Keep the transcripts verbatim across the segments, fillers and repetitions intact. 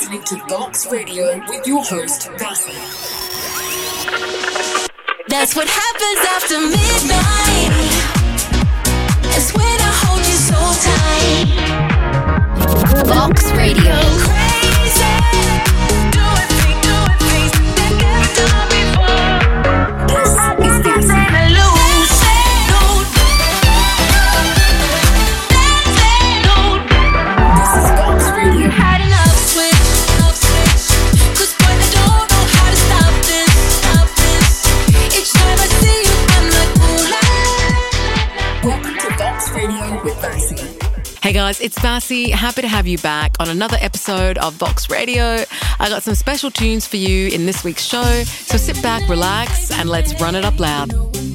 listening to Vox Radio with your host, Bassy. That's what happens after midnight. That's when I hold you so tight. Vox Radio. Crazy. Do it, think, do it, things that never done before. This is Bassy. This is Vox Radio. Had enough switch, enough switch. 'Cause boy, they don't know how to stop this, stop this. Each time I see you, I'm like, ooh, la, la, la. Welcome to Vox Radio with Bassy. Hey guys, it's Bassy. Happy to have you back on another episode of Vox Radio. I got some special tunes for you in this week's show, so sit back, relax, and let's run it up loud.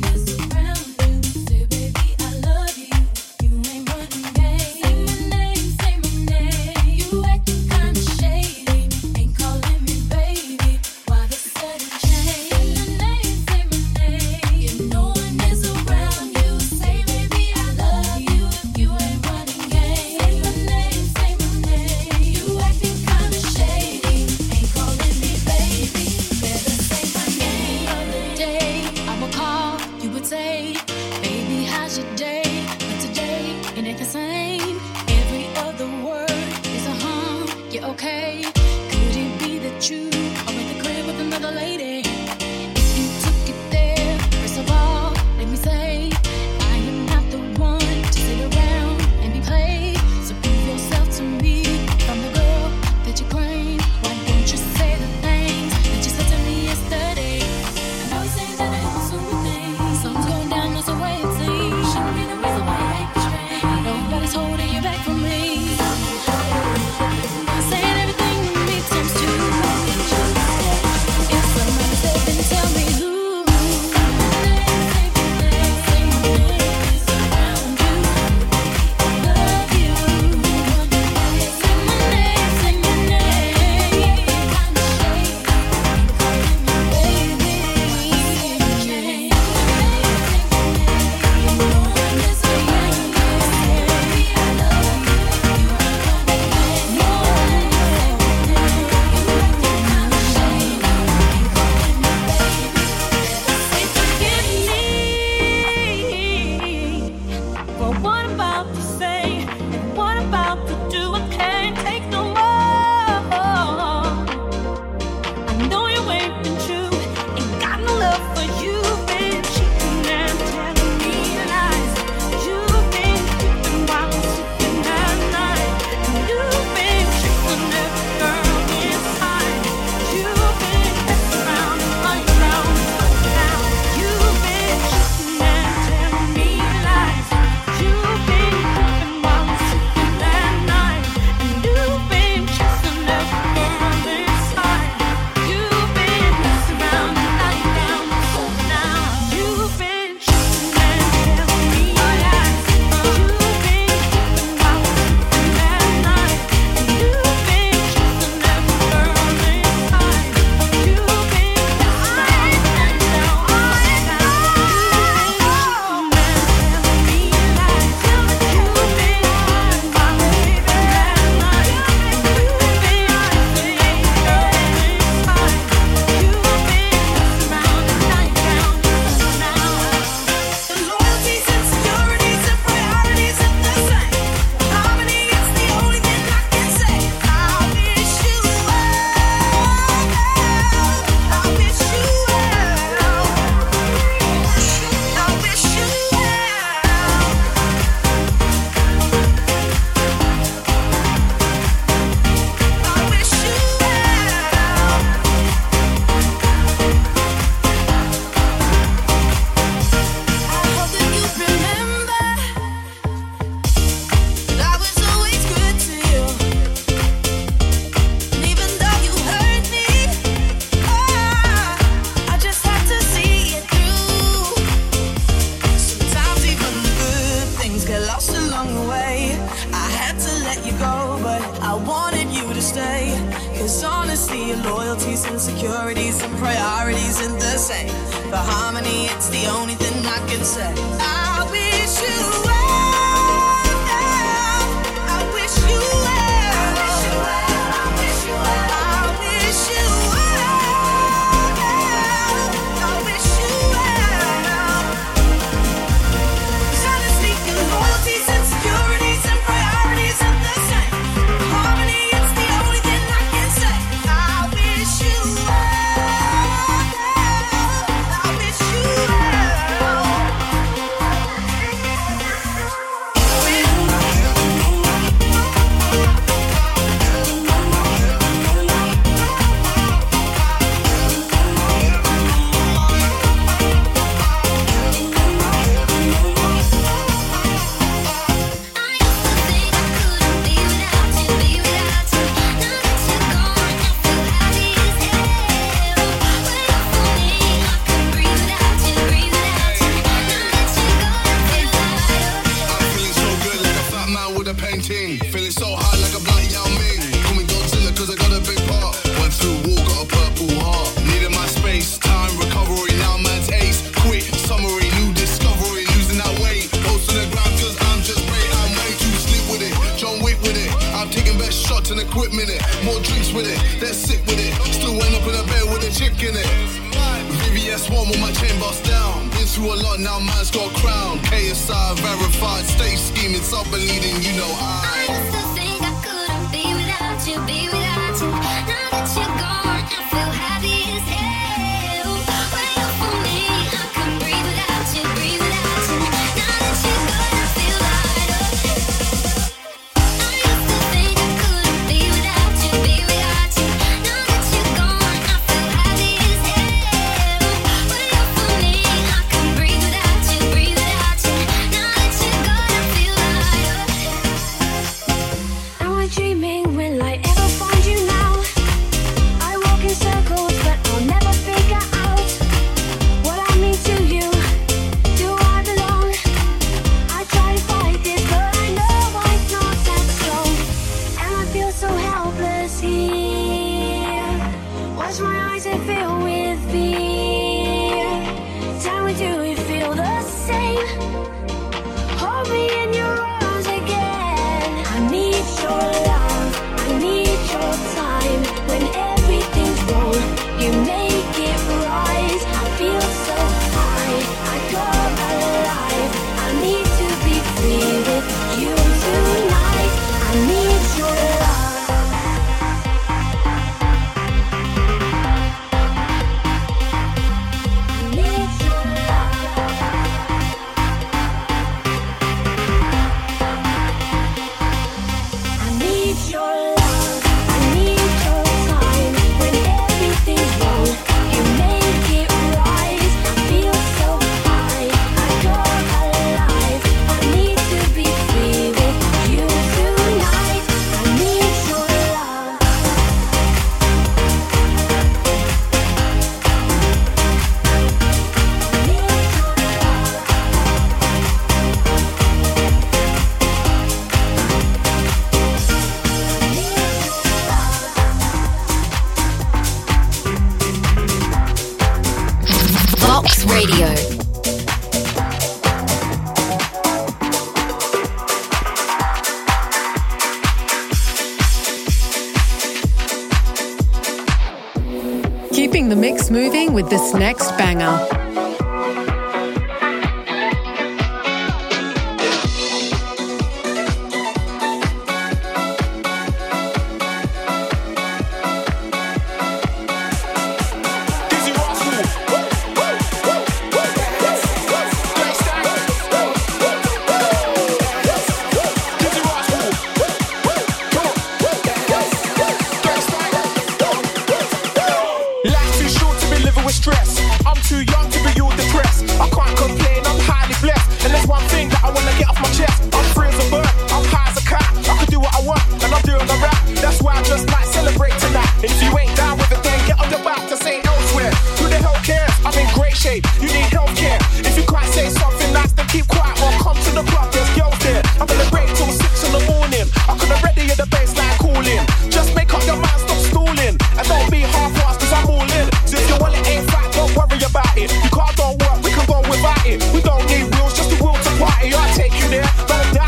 Insecurities and priorities ain't the same. For harmony, it's the only thing I can say. I wish you well. I wish you well. I wish you well. I wish you well. whip minute. More drinks with it, they're sick with it. Still end up in a bed with a chick in it. V V S one with my chain bust down. Been through a lot, now man's got a crown. K S I verified, stage scheming, sub-leading, you know I. I used to think I couldn't be without you, be without you. Now that you're gone, I feel happy as hell. When you're for me, I couldn't breathe without you, breathe without you. Now that you're gone, I feel lighter. I used to think I couldn't be without you, be without you. Now that you're gone, I feel happy as hell. When you're for me, I couldn't breathe without you, breathe without you. Now that you're gone, I feel lighter. Am I dreaming? Will I ever find you now? I walk in circles, but I'll never figure out what I mean to you. Do I belong? I try to fight this, but I know I'm not that strong. And I feel so helpless here. Watch my eyes and fill with fear. Tell me, do you feel the same? Hold me in your arms again. I need your love, I need your time. When everything's wrong, you make it right. I feel so high, I come alive. I need to be free with you tonight. I need your love. I need your love. I need your love, I need your time. When everything's wrong, you make it right. I feel so high, I come alive. I need to be free with you tonight. I need your love. Vox Radio. Keeping the mix moving with this next banger. Life's too short to be living with stress. I'm too young to be all depressed. I can't complain, I'm highly blessed. And there's one thing that I wanna get off my chest. I'm free as a bird, I'm high as a cat. I can do what I want, and I'm doing the rap. That's why I just might celebrate tonight. And if you ain't down with it, then get on your back to say elsewhere. Who the hell cares? I'm in great shape, you need healthcare. If you can't say something nice, then keep quiet or come to the club, there's girls there. I'm gonna break till six in the morning. I could already hear the bassline calling. Just make up your mind, stop stalling. And don't be half-assed, cause I'm all in. So if your wallet ain't fat, don't worry about it. You can't don't work, we can go without it. We don't need wheels, just a will to party. I'll take you there, but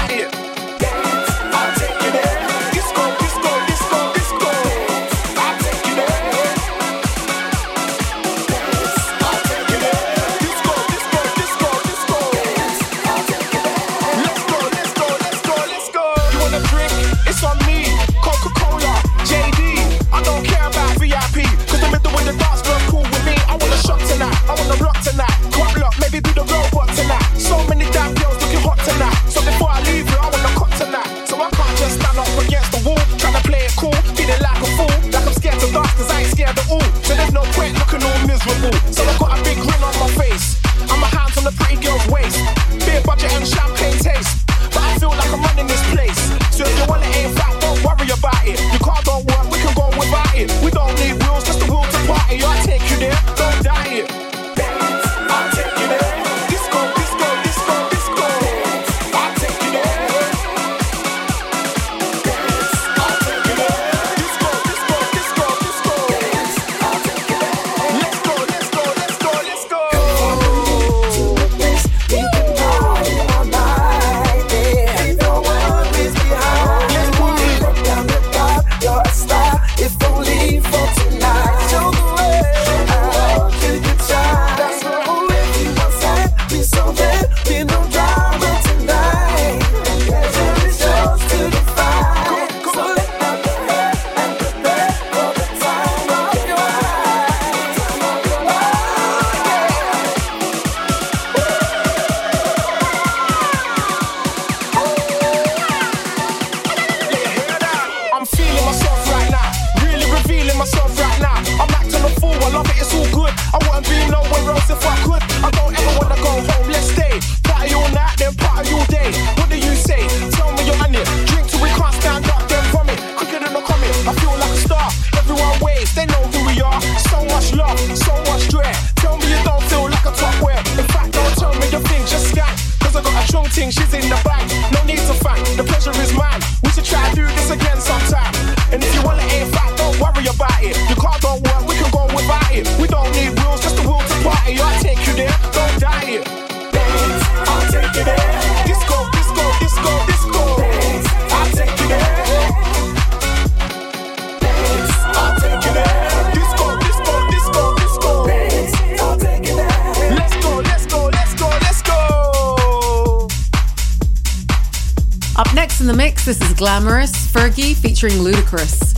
Next, this is Glamorous, Fergie featuring Ludacris.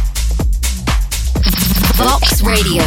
Vox Radio.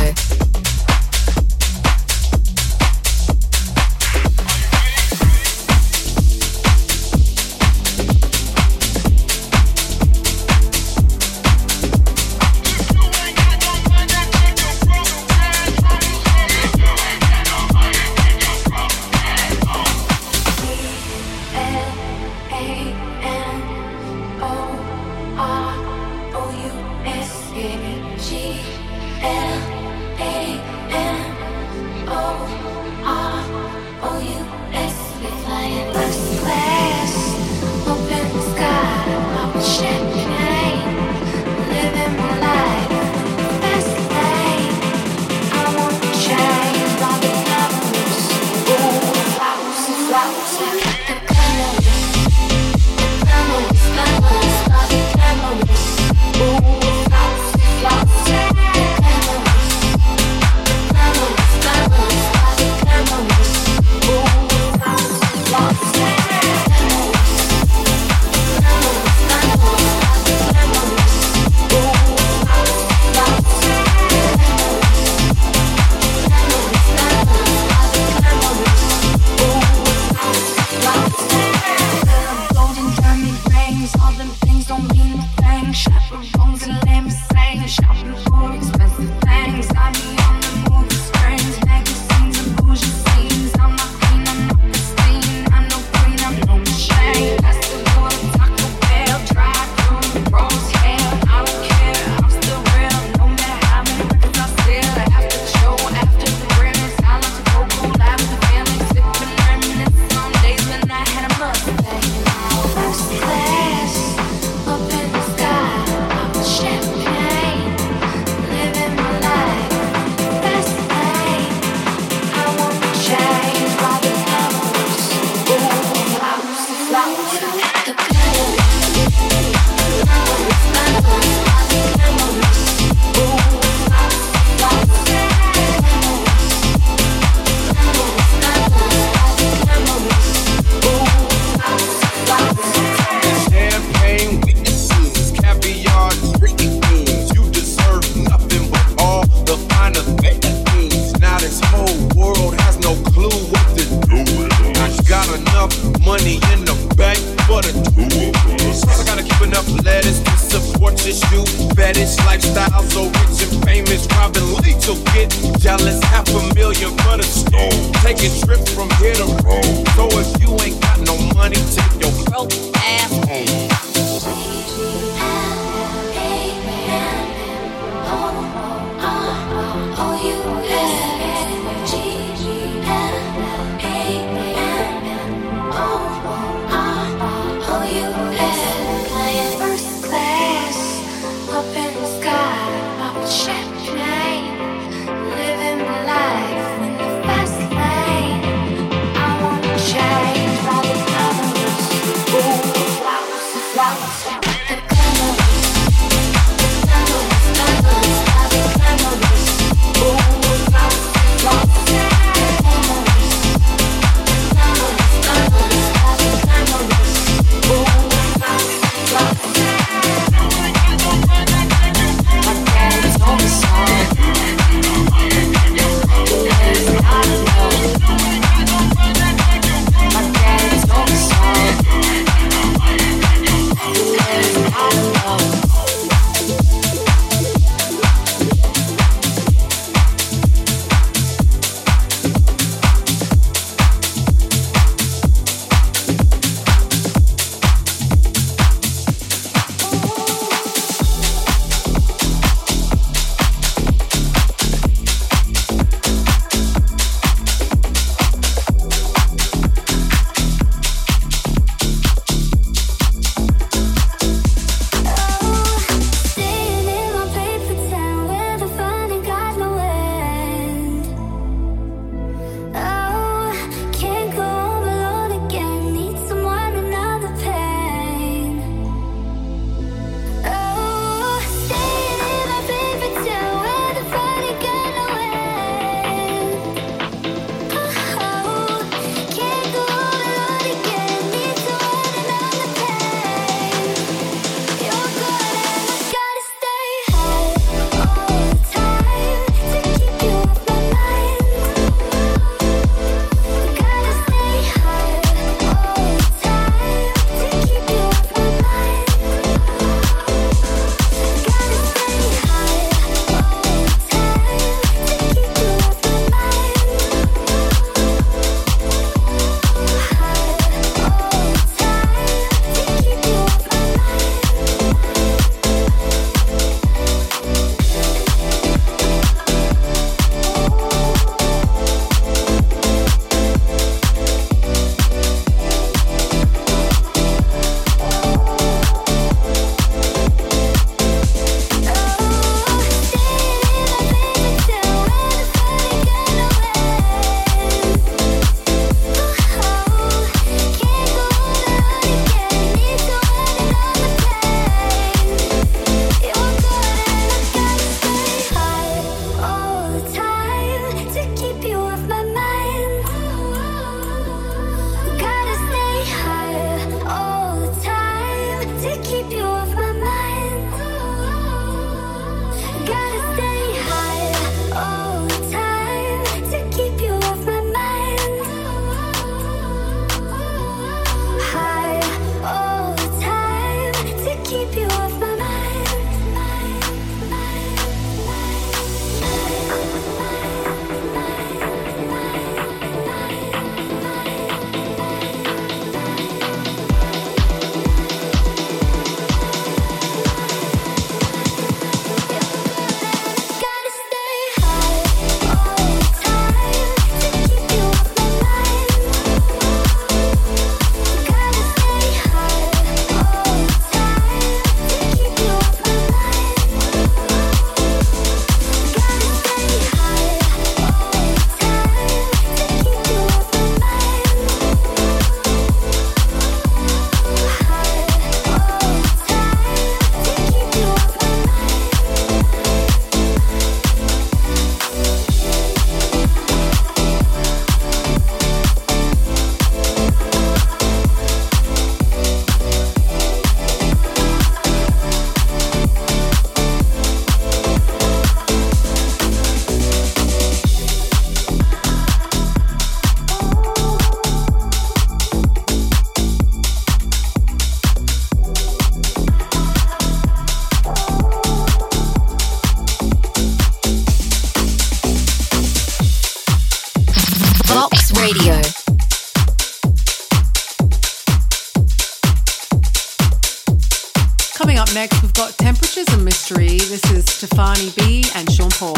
up next, we've got Temperatures and Mystery. This is Stefani B and Sean Paul.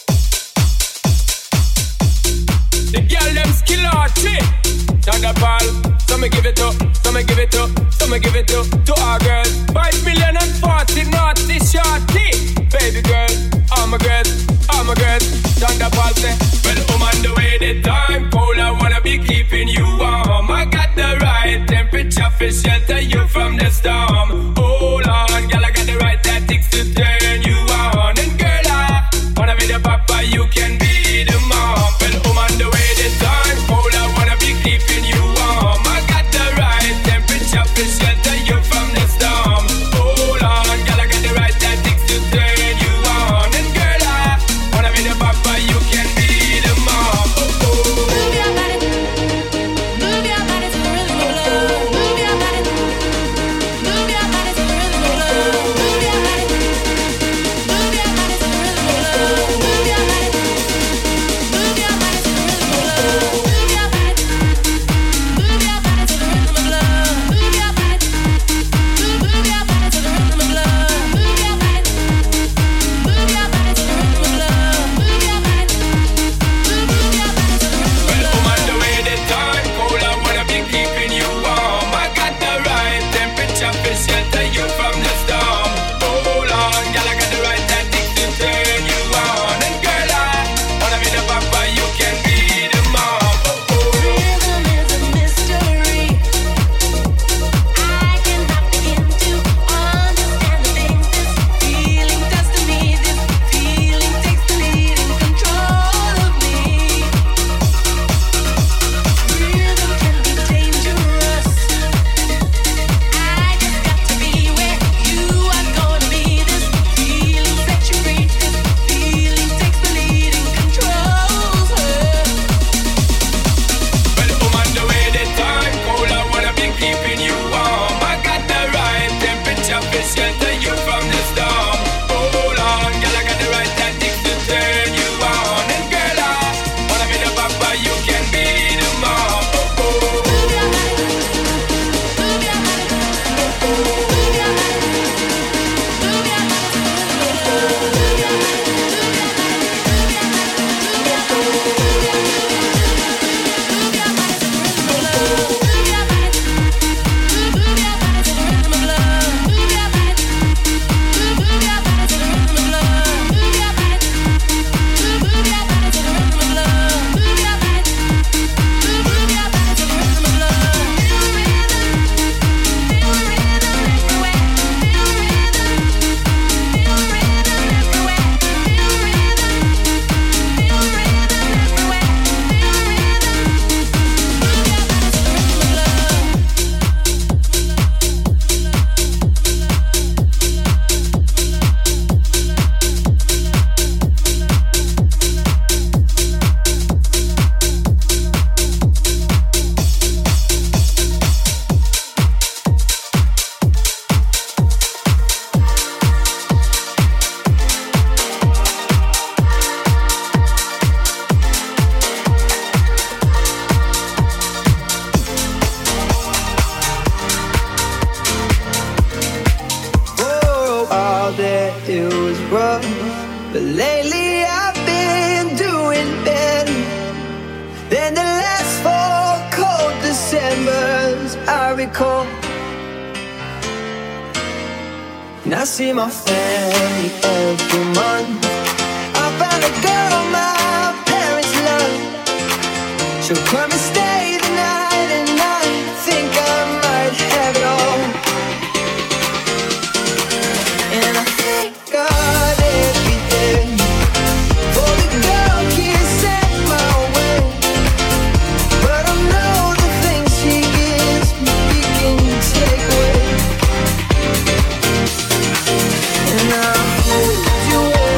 The girl them skill arty. Thunderball, some me give it up, some me give it up, some me give it up to our girls. Five million and forty naughty shorty. Baby girl, all my girls, all my girls. Thunderball say, well, I'm on the way, the time cold, I wanna be keeping you warm. I got the right temperature for shelter you from the storm. Hold on, girl, I got the right tactics to turn you on. And girl, I wanna be the papa, you can be the mom. Well, I'm on the way, the time cold, I wanna be keeping you warm. I got the right temperature for shelter you from the storm. Hold on, girl, I got the right tactics to turn you on. And girl, I wanna be the papa, you can be the mom. Oh, oh. Move your body, move your body to the rhythm of love. Move your body, move your body to the rhythm of love. Move your body, move your body to the rhythm of love. Move your body, move your body to the rhythm of love. Move your body, move your body to the rhythm of love. Move your body, move your body to the rhythm of love. Move your body, move your body to the rhythm of love. Move your body, move your body to the rhythm of Well, love. I'm on the way, the time cold, I wanna be keeping you warm. I got the right temperature for shelter you from the storm. Hold on, girl, I got the right tactics to turn you on. And girl, I wanna be the papa, you can be the mom. Oh, oh. Rhythm is a mystery. I cannot begin to understand the things this feeling does to me. This feeling takes the lead in control of me. Rhythm can be dangerous. I just got to be where you are gonna be. This feeling sets you free. This feeling takes the lead and controls her. Well, I'm on the way, the time cold, I wanna be keeping you warm. I got the right temperature for shelter you from the storm. Hold on, girl, I got the right tactics to turn you on. And girl, I wanna be the papa, you can be the mom. Oh, oh. Move your body, move your body, move your body, move your body to the rhythm of love. Move your body, move your body, move your body, move your body, move your body, move your body to the rhythm of love. Move your body, move your body to the rhythm of love. Move your body, move your body to the rhythm of love. Move your body, move your body to the rhythm of love. Move your body, move your body to the rhythm of love. Feel the rhythm, feel the rhythm everywhere. Feel the rhythm, feel the rhythm everywhere. Feel the rhythm, feel the rhythm everywhere. Feel the rhythm, move your body to the rhythm of love. For a while there it was rough, but lately I've been doing better than the last four cold Decembers I recall. And I see my family every month. I found a girl my parents love. She'll come and stay the night, and I think I might have it all. And I thank God every day for the girl He sent my way. But I know the things He gives me He can take away. And I hold you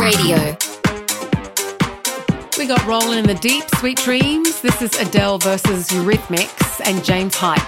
Radio. We got rolling in the deep, sweet dreams. This is Adele versus Eurythmics and James Hype.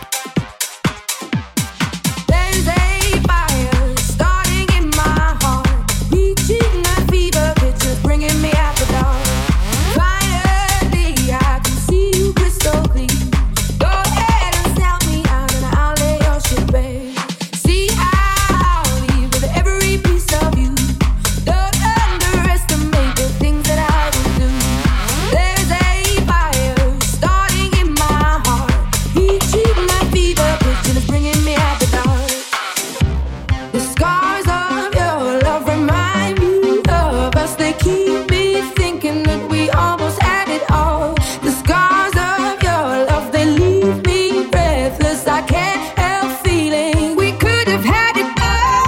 There's a fire starting in my heart, reaching a fever pitch, just bringing me out the dark. Finally, I can see you crystal clear. Go ahead and sell me out, and I'll lay your shit bare. See, I'll leave with every piece of you. Don't underestimate the things that I will do. There's a fire starting in my heart, reaching my fever pitch, and it's bringing me out the dark. The scars of your love remind me of us. They keep me thinking that we almost had it all. The scars of your love, they leave me breathless. I can't help feeling we could have had it all.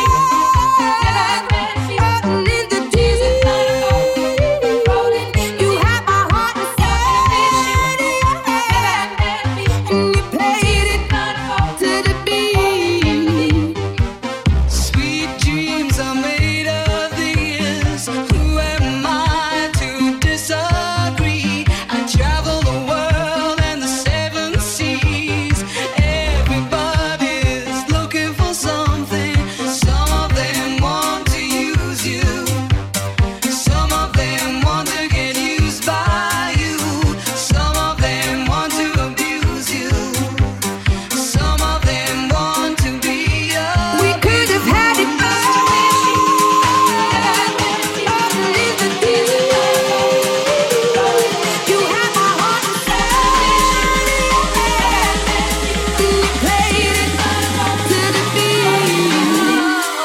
Floating in the deep, you had my heart inside, and you played it to the beat. Sweet dreams are made of these. Who am I to disagree? I travel the world and the seven seas. Everybody's looking for something. Some of them want to use you. Some of them want to get used by you. Some of them want to abuse you. Some of them want to be yours. We could have had it all. Floating in the deep, you had my heart inside, and you played it to the beat.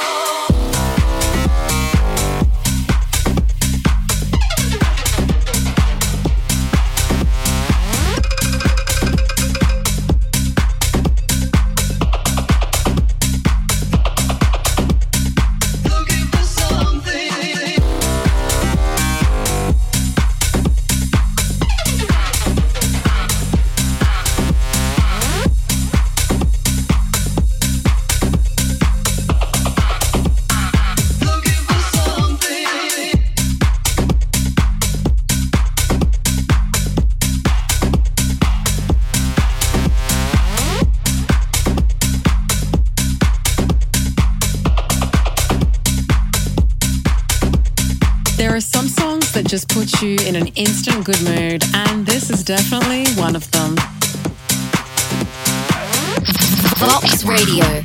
Looking for something. Looking for something. There are some songs that just put you in an instant good mood, and this is definitely one of them. Vox Radio.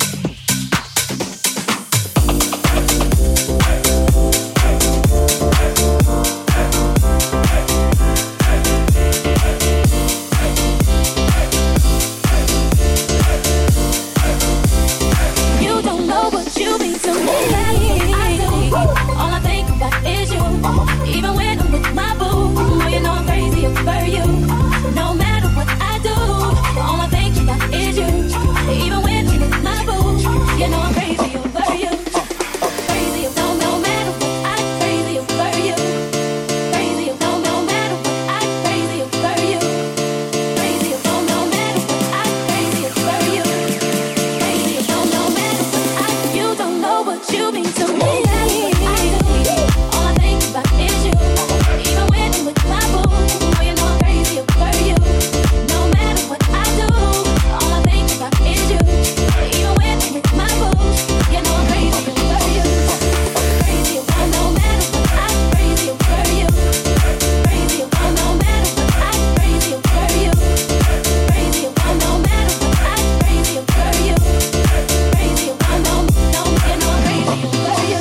You don't know what you mean to me. I do. All I think about is you. Even when I'm with my boo, oh, you know I'm crazy over you. No matter what I do, all I think about is you. Even when I'm with my boo, you know I'm crazy over you. Crazy, no, no matter what, I'm crazy over you. Crazy, no, no matter what, I'm crazy over you. Crazy, no, no matter what, I'm crazy over you. Crazy, no, no matter what, I, you don't know what you mean to me. I do. All I think about is you. Even when I'm with my boo, oh, you know I'm crazy over you. No matter what I do, all I think about is you. Even when I'm with my boo, you know I'm crazy over you. Crazy, oh, no matter what, I'm crazy over you. Crazy, oh, no matter what, I'm crazy over you. Crazy, oh, no matter what, I'm crazy over you. Crazy, oh, no, no, you know I'm crazy over you.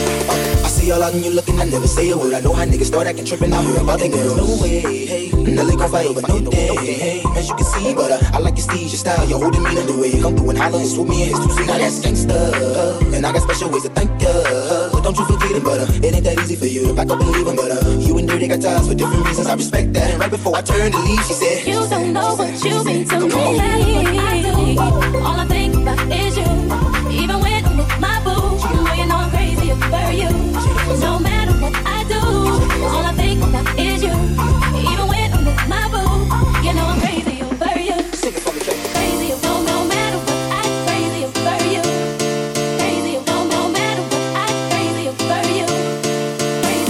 I see all out and you looking, I never say a word. I know how niggas start acting tripping out here about that girl. No way, hey, Nelly gon' fight over no day, hey. As you can see, but uh, I like your steez, your style, your whole demeanor, the way you come through and holler and swoop me in his two-seat. Now that's gangsta, and I got special ways to thank ya. But don't you forget it, but uh, it ain't that easy for you to back up and leave him. But uh, you and Dirty got ties for different reasons. I respect that. And right before I turned to leave, she said, You don't know what you mean to me. I do. All I think about is you. Even when I'm with my boo, oh, you know I'm crazy over you. No matter what I do, all I think about is you. Even when I'm with my boo, you know I'm crazy over you. Crazy, oh, no matter what, I'm crazy over you. Crazy, oh, no matter what, I'm crazy over you.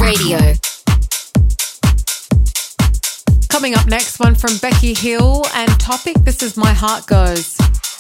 Radio. Coming up next, one from Becky Hill and Topic. This is My Heart Goes.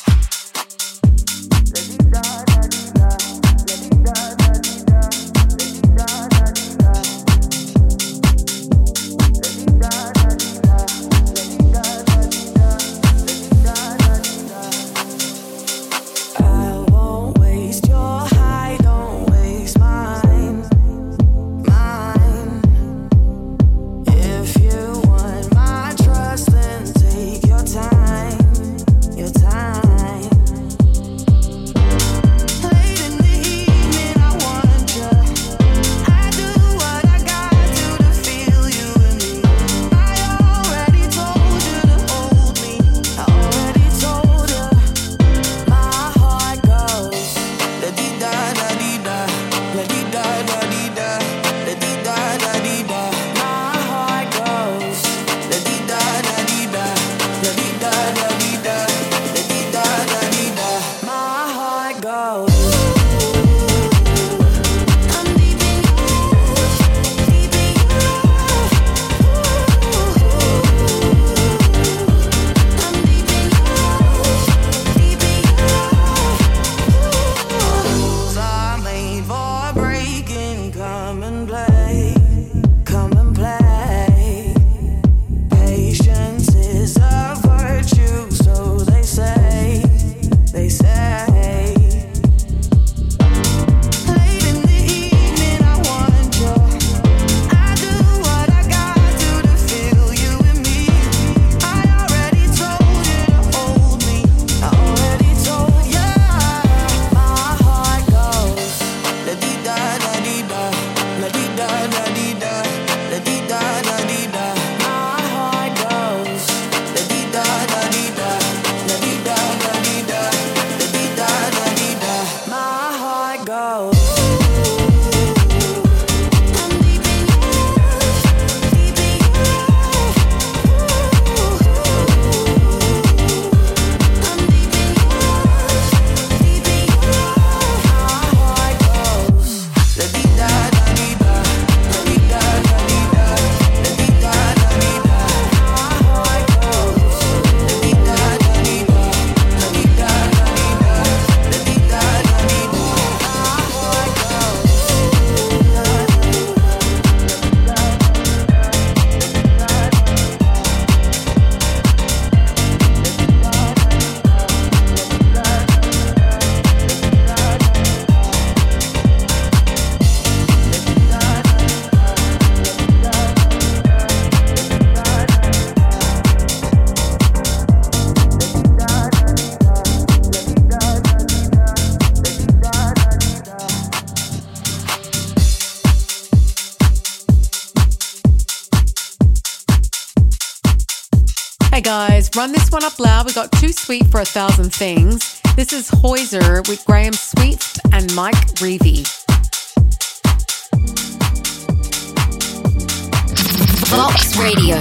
Hey guys, run this one up loud. We got Too Sweet for a Thousand Things. This is Hoyser with Graham Sweet and Mike Reevy. Vox Radio.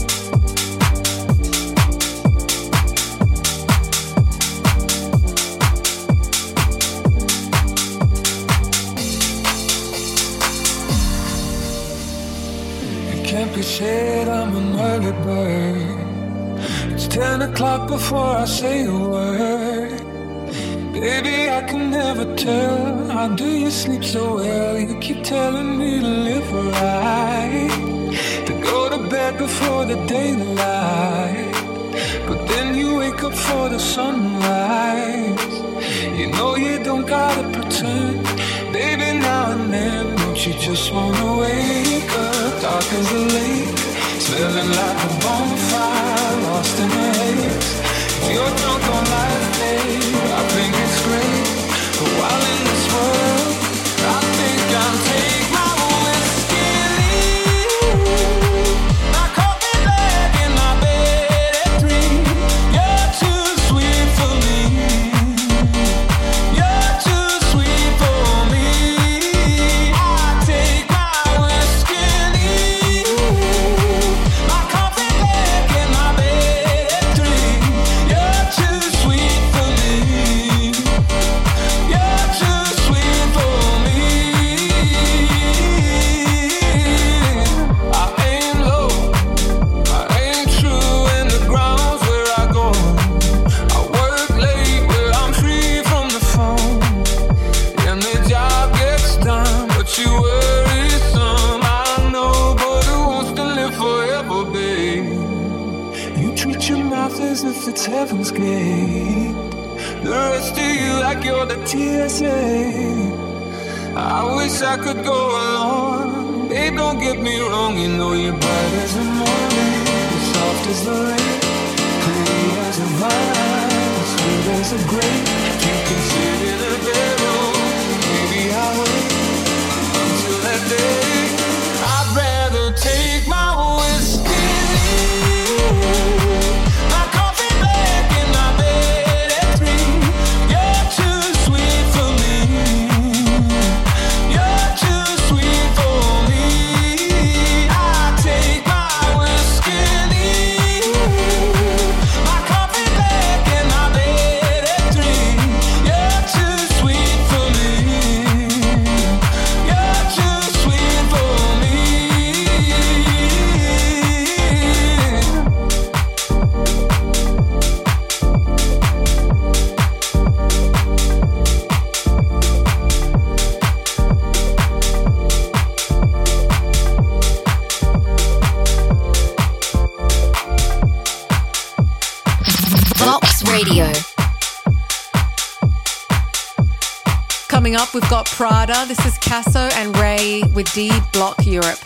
Can't be said I'm an early bird. It's ten o'clock before I say a word. Baby, I can never tell. How do you sleep so well? You keep telling me to live right, to go to bed before the daylight, but then you wake up for the sunrise. You know you don't gotta pretend. Baby, now and then, don't you just wanna wake up? Dark as a lake, smelling like a bonfire, lost in the haze. If you're drunk on life, babe, I think it's great. But while in this world, I think I'll take my whiskey and leave. My coffee bag in my bed at three. You're too sweet for me. You're too sweet for me. I take my whiskey and leave. My coffee bag in my bed at three. You're too sweet for me. it's heaven's gate. The rest of you like you're the T S A. I wish I could go along. Babe, don't get me wrong, you know you're bright as the morning, you're soft as the rain, pretty as a vine, sweet as a grape. You can sit in a bedroom, maybe I'll wait until that day. I'd rather take my whiskey, my coffee black and my bed at three. You're too sweet for me. You're too sweet for me. I take my whiskey, my coffee black and my bed at three. You're too sweet for me. You're too sweet for me. Vox Radio. Coming up, we've got Prada. This is Casso and Ray with D Block Europe.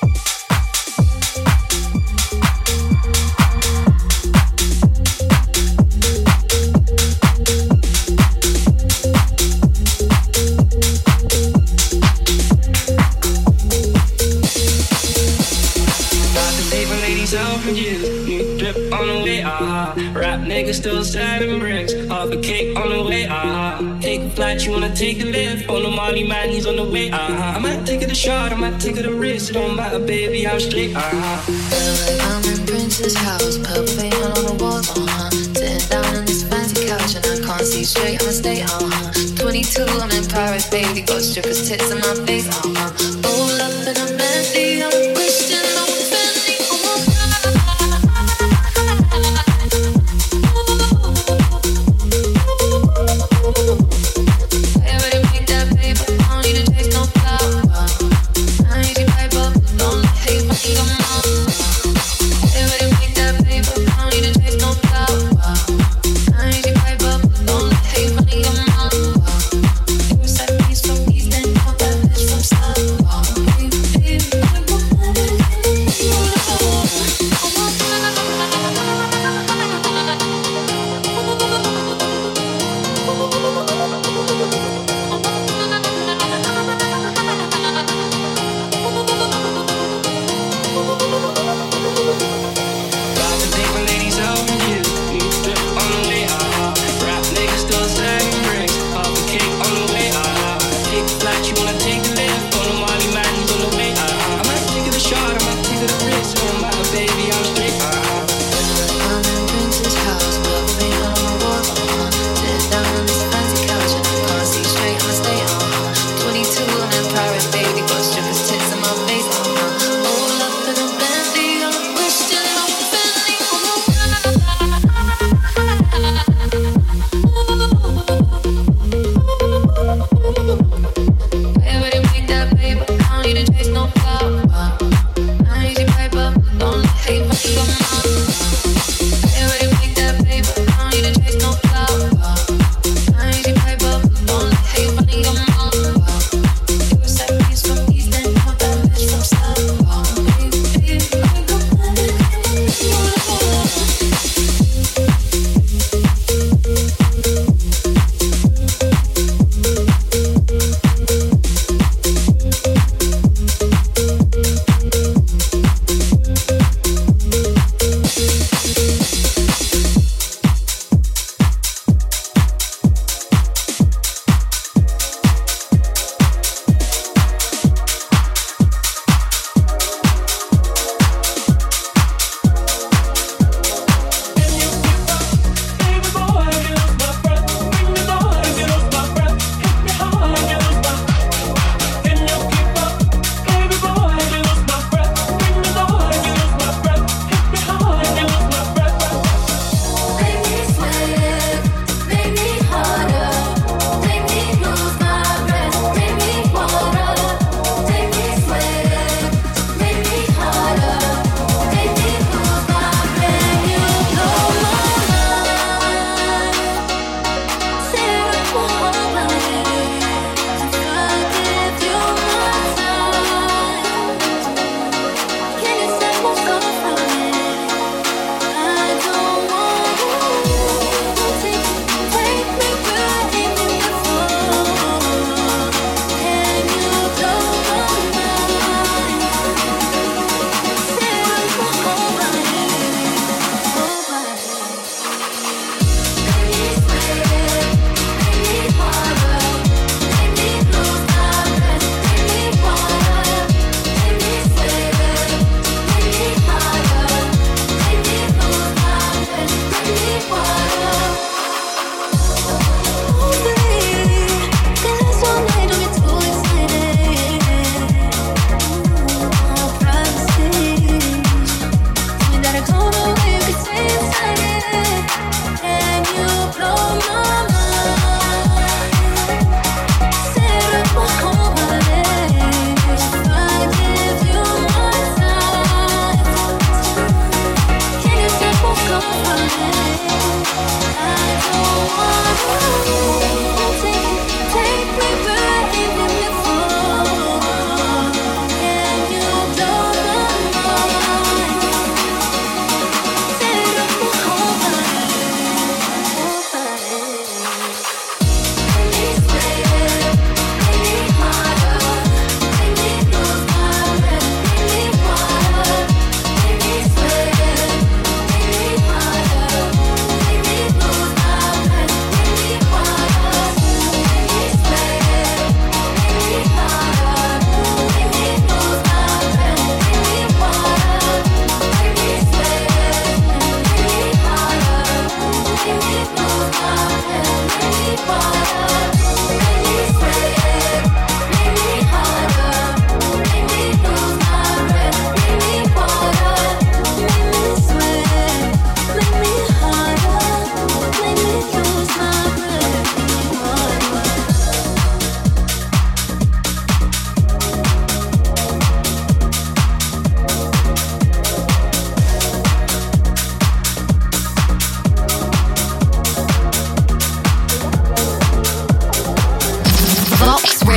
Got the paper ladies out for you. New drip on the way, ah. Rap niggas still sliding bricks. Half a cake on the way, ah. Take a flight, you wanna take a lift. On the Molly man, he's on the way, ah. I might take it a shot, I might take it a risk. It don't matter, baby, I'm straight, ah. I'm in Prince's house, purple paint all on the walls, uh-huh. Sitting down on this fancy couch and I can't see straight, I'ma stay, uh-huh. twenty-two, I'm in Paris, baby, got strippers' tits in my face, uh-huh. All up in a Bentley, I'm a Christian, I'm a Bentley, I already make that paper, I don't need to chase no flower. I need you paper, don't let hate money come out. I already make that paper, I don't need to chase no flower. I need you paper, don't let hate money come out. You said peace from east and all that bitch from south.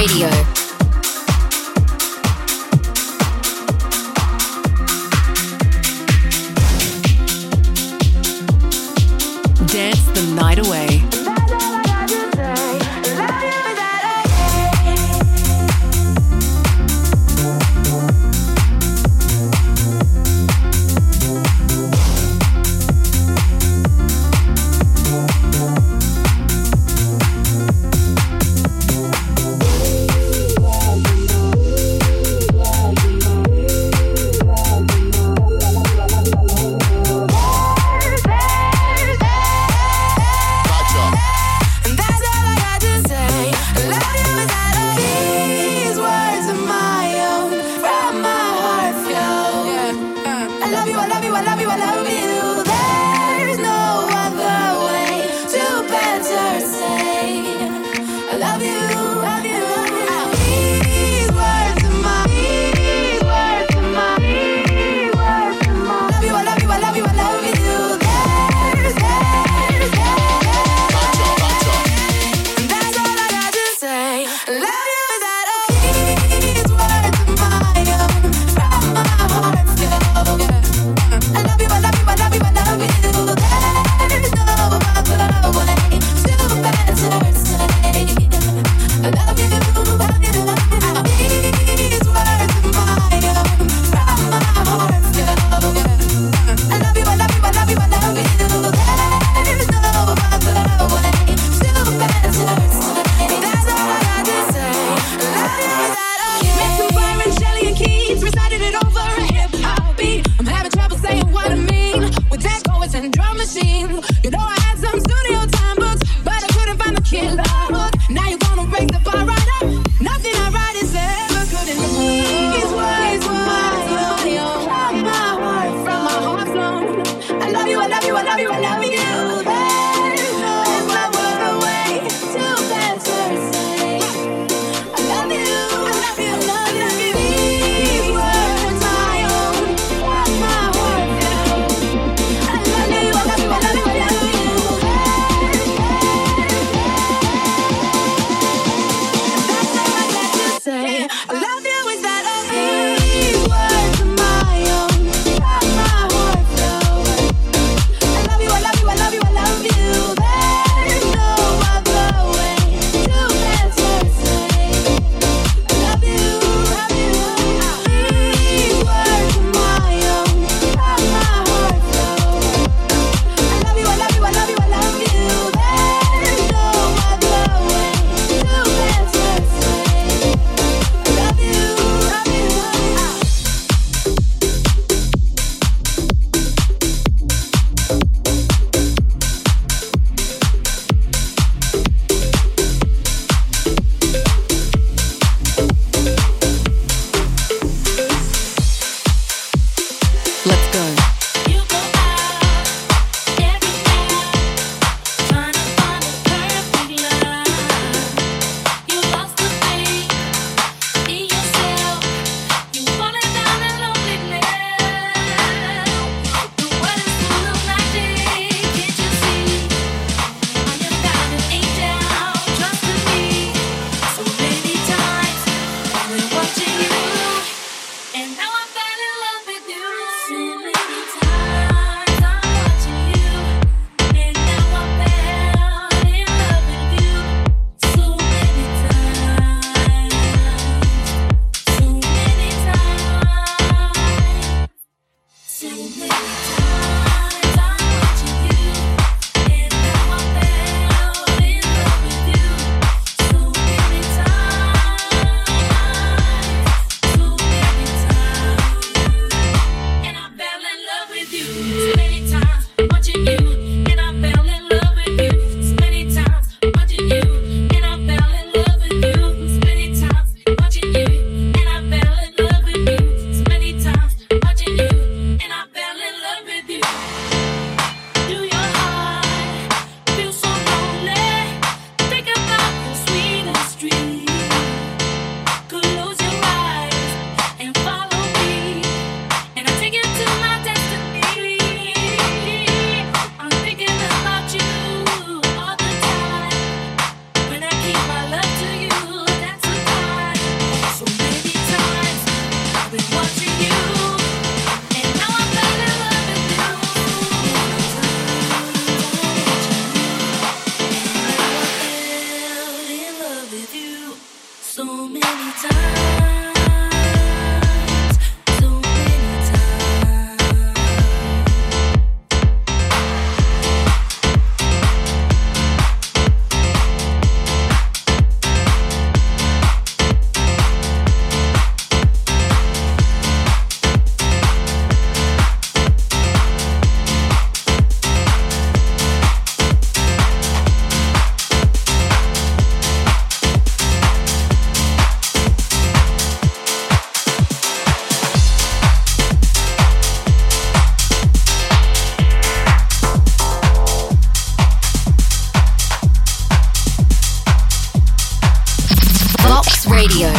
Radio. Dance the night away. I love you, I love you. so many times, so many times. Radio.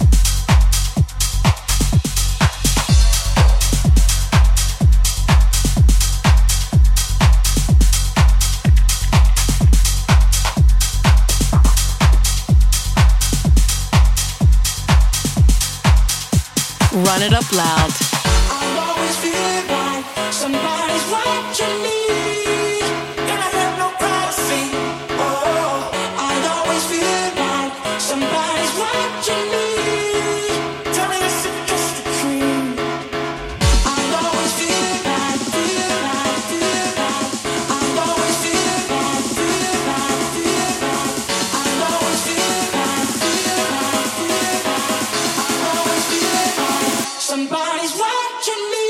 Run it up loud. I always feel like somebody's watching me, and I have no privacy. Oh, I always feel like somebody's watching me, telling us it's just a dream. I always feel like, feel like, feel like. I always feel like, feel like, feel like. I always feel like, feel like, feel like. I always feel like somebody's watching me.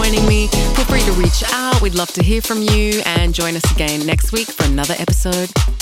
joining me. Feel free to reach out. We'd love to hear from you and join us again next week for another episode.